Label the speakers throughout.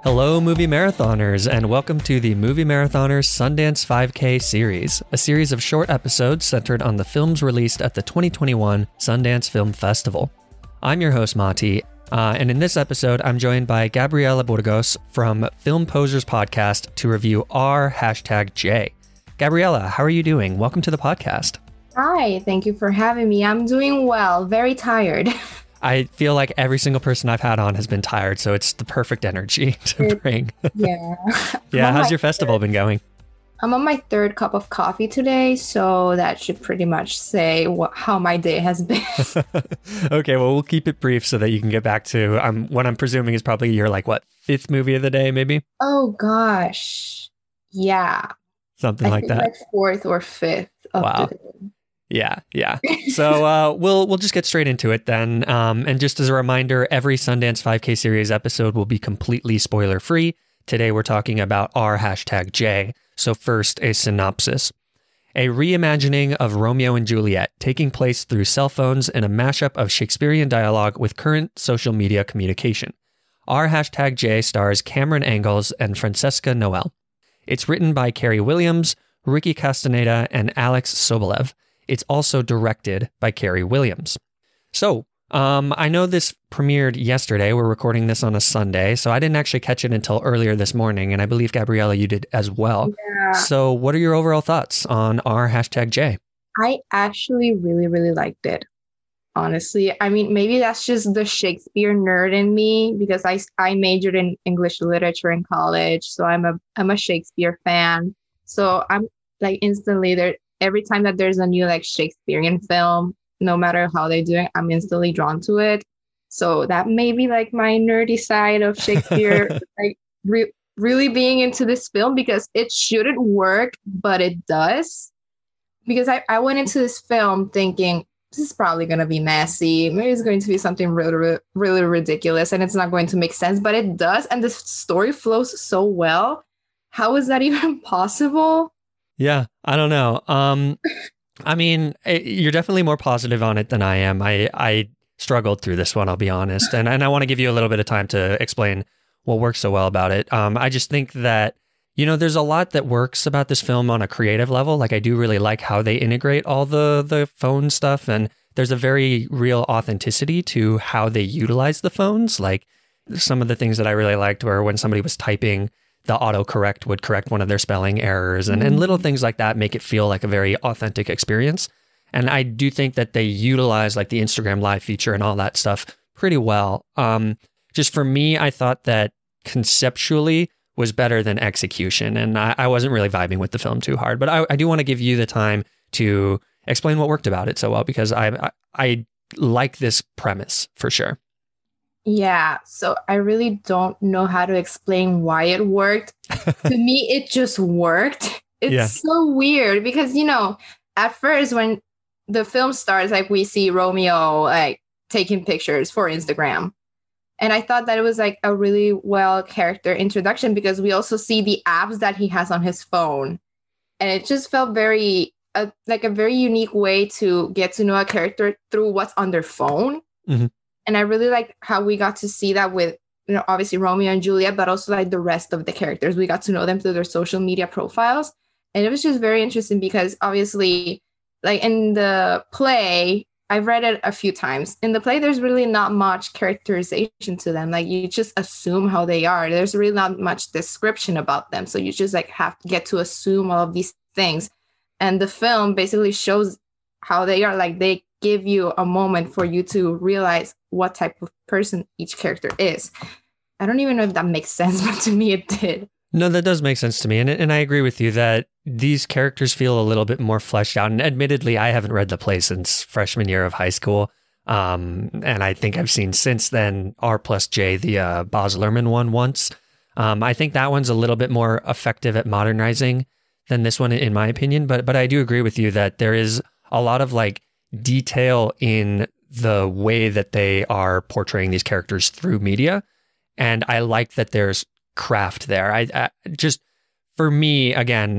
Speaker 1: Hello, movie marathoners, and welcome to the Movie Marathoners Sundance 5K series, a series of short episodes centered on the films released at the 2021 Sundance Film Festival. I'm your host, Mati, and in this episode, I'm joined by Gabriela Burgos from Film Posers Podcast to review R#J. Gabriela, how are you doing? Welcome to the podcast.
Speaker 2: Hi, thank you for having me. I'm doing well, very tired.
Speaker 1: I feel like every single person I've had on has been tired, so it's the perfect energy to bring.
Speaker 2: Yeah.
Speaker 1: Yeah, how's your festival been going?
Speaker 2: I'm on my third cup of coffee today, so that should pretty much say how my day has been.
Speaker 1: Okay, well, we'll keep it brief so that you can get back to what I'm presuming is probably your, fifth movie of the day, maybe?
Speaker 2: Oh, gosh. Yeah.
Speaker 1: Something like that.
Speaker 2: Like fourth or fifth of the day.
Speaker 1: Yeah. So we'll just get straight into it then. And just as a reminder, every Sundance 5K series episode will be completely spoiler-free. Today we're talking about R#J. So first, a synopsis. A reimagining of Romeo and Juliet, taking place through cell phones in a mashup of Shakespearean dialogue with current social media communication. R#J stars Cameron Angles and Francesca Noel. It's written by Carey Williams, Ricky Castaneda, and Alex Sobolev. It's also directed by Carey Williams. So, I know this premiered yesterday. We're recording this on a Sunday, so I didn't actually catch it until earlier this morning, and I believe, Gabriela, you did as well.
Speaker 2: Yeah.
Speaker 1: So what are your overall thoughts on R#J?
Speaker 2: I actually really, really liked it. Honestly, I mean, maybe that's just the Shakespeare nerd in me because I majored in English literature in college, so I'm a Shakespeare fan. So I'm like instantly there. Every time that there's a new Shakespearean film, no matter how they do it, I'm instantly drawn to it. So that may be my nerdy side of Shakespeare, really being into this film because it shouldn't work, but it does. Because I went into this film thinking, this is probably going to be messy. Maybe it's going to be something really, really ridiculous and it's not going to make sense, but it does. And the story flows so well. How is that even possible?
Speaker 1: Yeah, I don't know. I mean, you're definitely more positive on it than I am. I struggled through this one, I'll be honest. And I want to give you a little bit of time to explain what works so well about it. I just think that, there's a lot that works about this film on a creative level. I do really like how they integrate all the phone stuff. And there's a very real authenticity to how they utilize the phones. Some of the things that I really liked were when somebody was typing, the autocorrect would correct one of their spelling errors and little things like that make it feel like a very authentic experience. And I do think that they utilize the Instagram Live feature and all that stuff pretty well. Just for me, I thought that conceptually was better than execution. And I wasn't really vibing with the film too hard. But I do want to give you the time to explain what worked about it so well, because I like this premise for sure.
Speaker 2: Yeah, so I really don't know how to explain why it worked. To me, it just worked. It's so weird because, at first when the film starts, we see Romeo taking pictures for Instagram. And I thought that it was a really well character introduction because we also see the apps that he has on his phone. And it just felt very a very unique way to get to know a character through what's on their phone. Mm-hmm. And I really like how we got to see that with, obviously Romeo and Juliet, but also the rest of the characters. We got to know them through their social media profiles. And it was just very interesting because obviously, in the play, I've read it a few times. In the play, there's really not much characterization to them. You just assume how they are. There's really not much description about them. So you just have to get to assume all of these things. And the film basically shows how they are. They give you a moment for you to realize what type of person each character is. I don't even know if that makes sense, but to me it did.
Speaker 1: No, that does make sense to me. And I agree with you that these characters feel a little bit more fleshed out. And admittedly, I haven't read the play since freshman year of high school. And I think I've seen since then R+J, the Baz Luhrmann one once. I think that one's a little bit more effective at modernizing than this one, in my opinion. But I do agree with you that there is a lot of detail in the way that they are portraying these characters through media. And I like that there's craft there. I just, for me, again,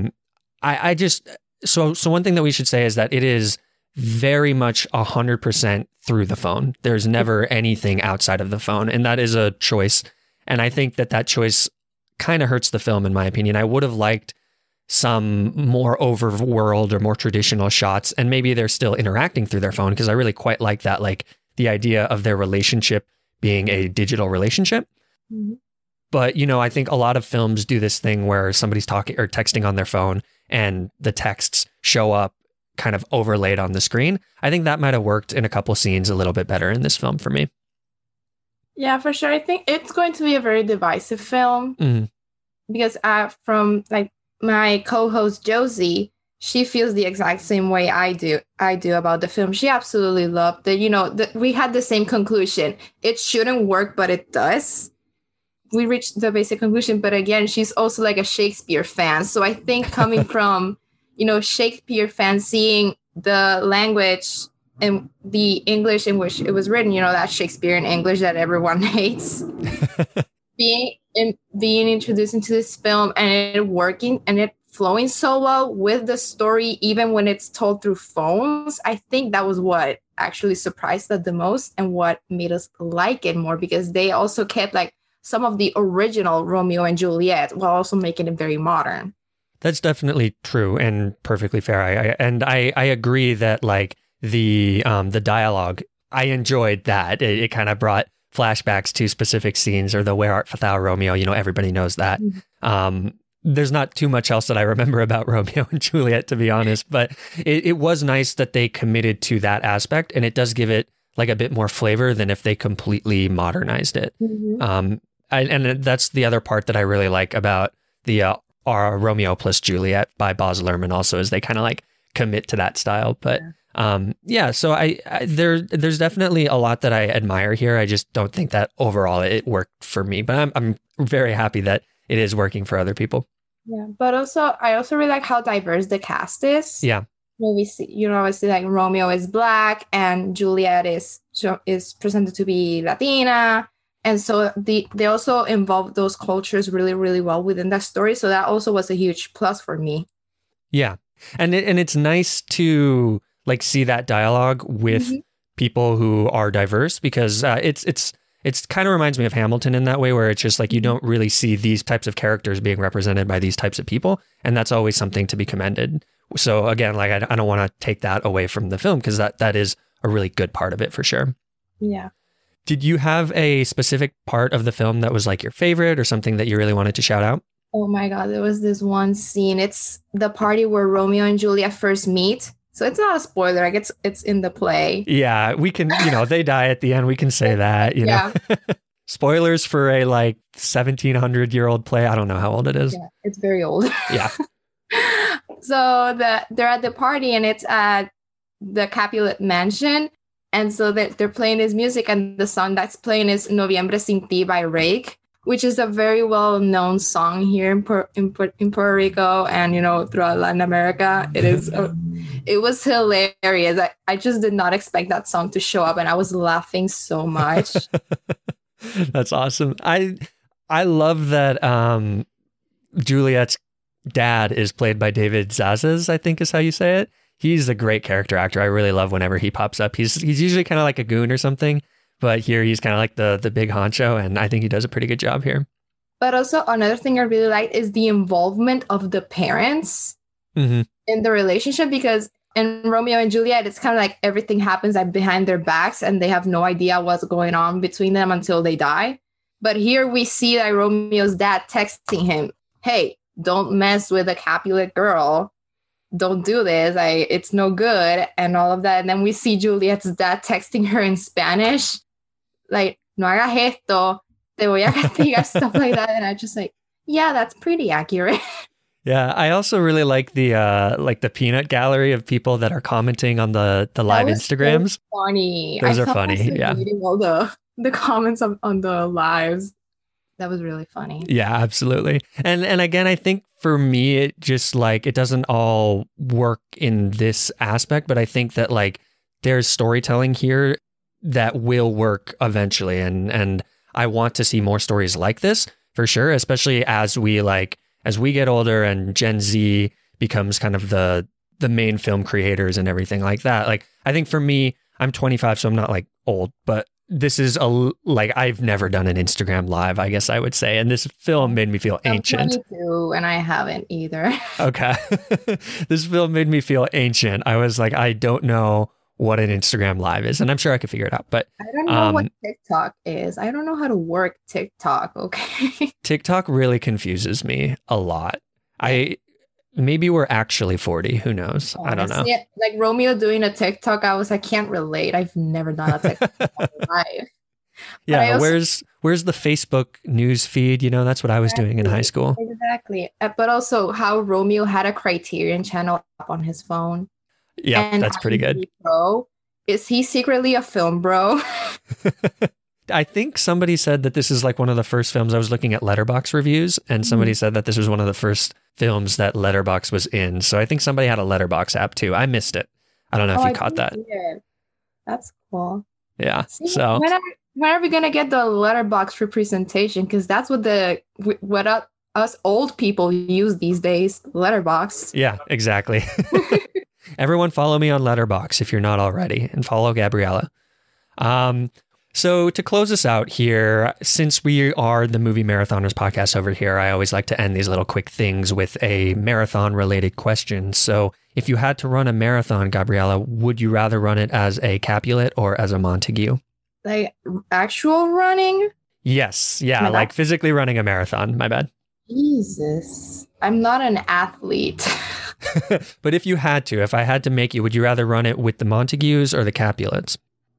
Speaker 1: I just, so one thing that we should say is that it is very much 100% through the phone. There's never anything outside of the phone. And that is a choice. And I think that choice kind of hurts the film, in my opinion. I would have liked some more overworld or more traditional shots, and maybe they're still interacting through their phone, because I really quite like that, like the idea of their relationship being a digital relationship.
Speaker 2: Mm-hmm.
Speaker 1: But, you know, I think a lot of films do this thing where somebody's talking or texting on their phone and the texts show up kind of overlaid on the screen. I think that might have worked in a couple scenes a little bit better in this film for me.
Speaker 2: Yeah, for sure. I think it's going to be a very divisive film, because from like my co-host Josie, she feels the exact same way I do about the film. She absolutely loved it. You know, we had the same conclusion. It shouldn't work, but it does. We reached the basic conclusion. But again, she's also like a Shakespeare fan. So I think coming from, you know, Shakespeare fan, seeing the language and the English in which it was written, you know, that Shakespearean English that everyone hates, being introduced into this film and it working and it flowing so well with the story, even when it's told through phones, I think that was what actually surprised us the most and what made us like it more, because they also kept like some of the original Romeo and Juliet while also making it very modern.
Speaker 1: That's definitely true and perfectly fair. I agree that like the dialogue, I enjoyed that. It kind of brought flashbacks to specific scenes, or the Where Art Thou Romeo, you know, everybody knows that. There's not too much else that I remember about Romeo and Juliet, to be honest, but it was nice that they committed to that aspect, and it does give it like a bit more flavor than if they completely modernized it. And that's the other part that I really like about the our Romeo plus Juliet by Baz Luhrmann also, is they kind of like commit to that style. But so there's definitely a lot that I admire here. I just don't think that overall it worked for me, but I'm very happy that it is working for other people.
Speaker 2: Yeah, but I also really like how diverse the cast is.
Speaker 1: Yeah.
Speaker 2: Well, we see, you know, obviously like Romeo is Black and Juliet is presented to be Latina. And so they also involve those cultures really, really well within that story. So that also was a huge plus for me.
Speaker 1: Yeah. And it's nice to like see that dialogue with people who are diverse, because it's kind of reminds me of Hamilton in that way, where it's just like you don't really see these types of characters being represented by these types of people. And that's always something to be commended. So again, like I don't want to take that away from the film, because that is a really good part of it for sure.
Speaker 2: Yeah.
Speaker 1: Did you have a specific part of the film that was like your favorite, or something that you really wanted to shout out?
Speaker 2: Oh my God, there was this one scene. It's the party where Romeo and Juliet first meet. So it's not a spoiler. I guess it's in the play.
Speaker 1: Yeah, we can, you know, they die at the end. We can say that, you know. Spoilers for a like 1700-year-old play. I don't know how old it is.
Speaker 2: Yeah, it's very old.
Speaker 1: Yeah.
Speaker 2: So they're at the party and it's at the Capulet Mansion. And so they're playing his music, and the song that's playing is Noviembre Sin Ti by Rake, which is a very well-known song here in Puerto Rico and, you know, throughout Latin America. It was hilarious. I just did not expect that song to show up, and I was laughing so much.
Speaker 1: That's awesome. I love that Juliet's dad is played by David Zazas, I think is how you say it. He's a great character actor. I really love whenever he pops up. He's usually kind of like a goon or something, but here he's kind of like the big honcho, and I think he does a pretty good job here.
Speaker 2: But also another thing I really like is the involvement of the parents in the relationship, because in Romeo and Juliet, it's kind of like everything happens like behind their backs and they have no idea what's going on between them until they die. But here we see that Romeo's dad texting him, hey, don't mess with a Capulet girl. Don't do this. It's no good, and all of that. And then we see Juliet's dad texting her in Spanish, like, no hagas esto, te voy a castigar, stuff like that. And I just like, yeah, that's pretty accurate.
Speaker 1: Yeah, I also really like the peanut gallery of people that are commenting on the live Instagrams.
Speaker 2: So funny.
Speaker 1: Those are funny. Yeah,
Speaker 2: reading all the comments on the lives. That was really funny.
Speaker 1: Yeah, absolutely. And again, I think for me, it just like, it doesn't all work in this aspect, but I think that like there's storytelling here that will work eventually. And I want to see more stories like this for sure, especially as we get older and Gen Z becomes kind of the main film creators and everything like that. Like, I think for me, I'm 25, so I'm not like old, but this is like I've never done an Instagram live, I guess I would say, and this film made me feel ancient.
Speaker 2: 22, and I haven't either.
Speaker 1: Okay. This film made me feel ancient. I was like, I don't know what an Instagram live is, and I'm sure I could figure it out, but
Speaker 2: I don't know what TikTok is. I don't know how to work TikTok. Okay.
Speaker 1: TikTok really confuses me a lot. Maybe we're actually 40. Who knows? I don't know.
Speaker 2: Like Romeo doing a TikTok, I was, I can't relate. I've never done a TikTok in my life.
Speaker 1: Yeah, where's the Facebook news feed? That's what I was doing in high school.
Speaker 2: Exactly. But also how Romeo had a Criterion channel up on his phone.
Speaker 1: Yeah, and that's pretty good.
Speaker 2: Bro, is he secretly a film bro?
Speaker 1: I think somebody said that this is like one of the first films. I was looking at Letterboxd reviews, and somebody said that this was one of the first films that Letterboxd was in. So I think somebody had a Letterboxd app too. I missed it. I don't know if you caught that.
Speaker 2: That's cool.
Speaker 1: Yeah.
Speaker 2: See,
Speaker 1: so
Speaker 2: when are we gonna get the Letterboxd representation? Because that's what us old people use these days. Letterboxd.
Speaker 1: Yeah, exactly. Everyone follow me on Letterboxd if you're not already, and follow Gabriella. So to close us out here, since we are the Movie Marathoners podcast over here, I always like to end these little quick things with a marathon related question. So if you had to run a marathon, Gabriella, would you rather run it as a Capulet or as a Montague?
Speaker 2: Like actual running?
Speaker 1: Yes. Yeah. Like physically running a marathon. My bad.
Speaker 2: Jesus. I'm not an athlete.
Speaker 1: But if I had to make you, would you rather run it with the Montagues or the Capulets?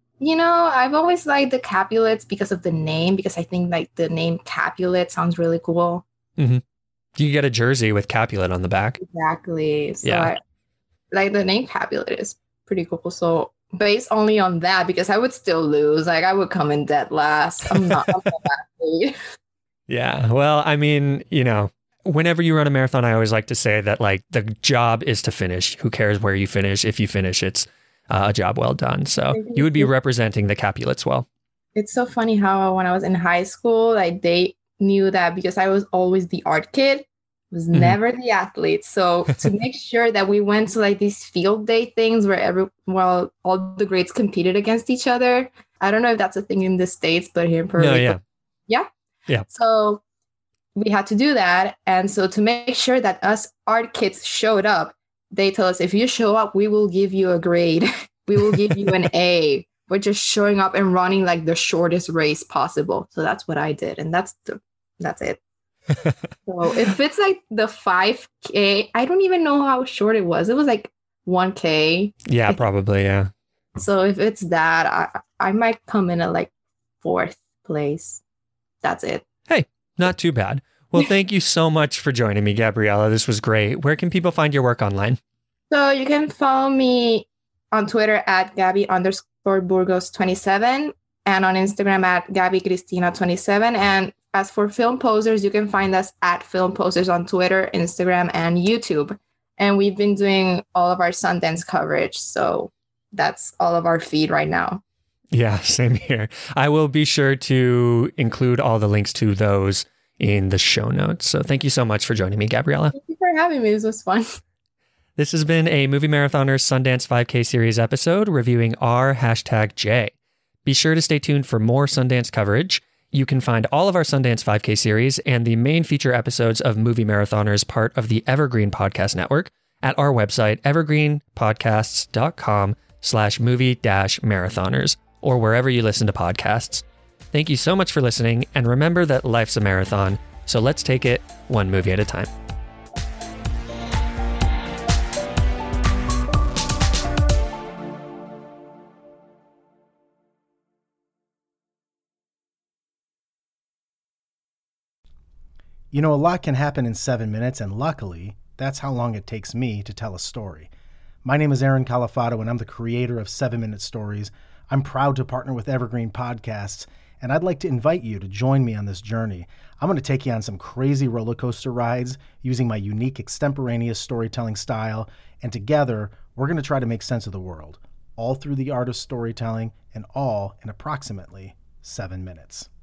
Speaker 2: I've always liked the Capulets because of the name, because I think like the name Capulet sounds really cool.
Speaker 1: Mm-hmm. You get a jersey with Capulet on the back.
Speaker 2: Exactly. So yeah. Like the name Capulet is pretty cool. So based only on that, because I would still lose. Like I would come in dead last. I'm not an athlete.
Speaker 1: Yeah. Well, I mean, whenever you run a marathon, I always like to say that like the job is to finish. Who cares where you finish? If you finish, it's a job well done. So you would be representing the Capulets well.
Speaker 2: It's so funny how when I was in high school, like they knew that because I was always the art kid, was never the athlete. So to make sure that we went to like these field day things where all the grades competed against each other. I don't know if that's a thing in the States, but here in Puerto Rico. Yeah. So we had to do that. And so to make sure that us art kids showed up, they tell us, if you show up, we will give you a grade. We will give you an A. We're just showing up and running like the shortest race possible. So that's what I did. And that's it. So if it's like the 5K, I don't even know how short it was. It was like 1K.
Speaker 1: Yeah, probably. Yeah.
Speaker 2: So if it's that, I might come in at like 4th place. That's it.
Speaker 1: Hey, not too bad. Well, thank you so much for joining me, Gabriella. This was great. Where can people find your work online? So you can follow me on Twitter at Gabby_Burgos27 and on Instagram at GabbyCristina27. And as for Film Posers, you can find us at Film Posers on Twitter, Instagram, and YouTube. And we've been doing all of our Sundance coverage. So that's all of our feed right now. Yeah, same here. I will be sure to include all the links to those in the show notes. So thank you so much for joining me, Gabriella. Thank you for having me. This was fun. This has been a Movie Marathoners Sundance 5K series episode reviewing R#J. Be sure to stay tuned for more Sundance coverage. You can find all of our Sundance 5K series and the main feature episodes of Movie Marathoners, part of the Evergreen Podcast Network, at our website, evergreenpodcasts.com/movie-marathoners, or wherever you listen to podcasts. Thank you so much for listening, and remember that life's a marathon, so let's take it one movie at a time.
Speaker 3: A lot can happen in 7 minutes, and luckily, that's how long it takes me to tell a story. My name is Aaron Califato, and I'm the creator of 7-Minute Stories. I'm proud to partner with Evergreen Podcasts, and I'd like to invite you to join me on this journey. I'm going to take you on some crazy roller coaster rides using my unique extemporaneous storytelling style, and together, we're going to try to make sense of the world, all through the art of storytelling, and all in approximately 7 minutes.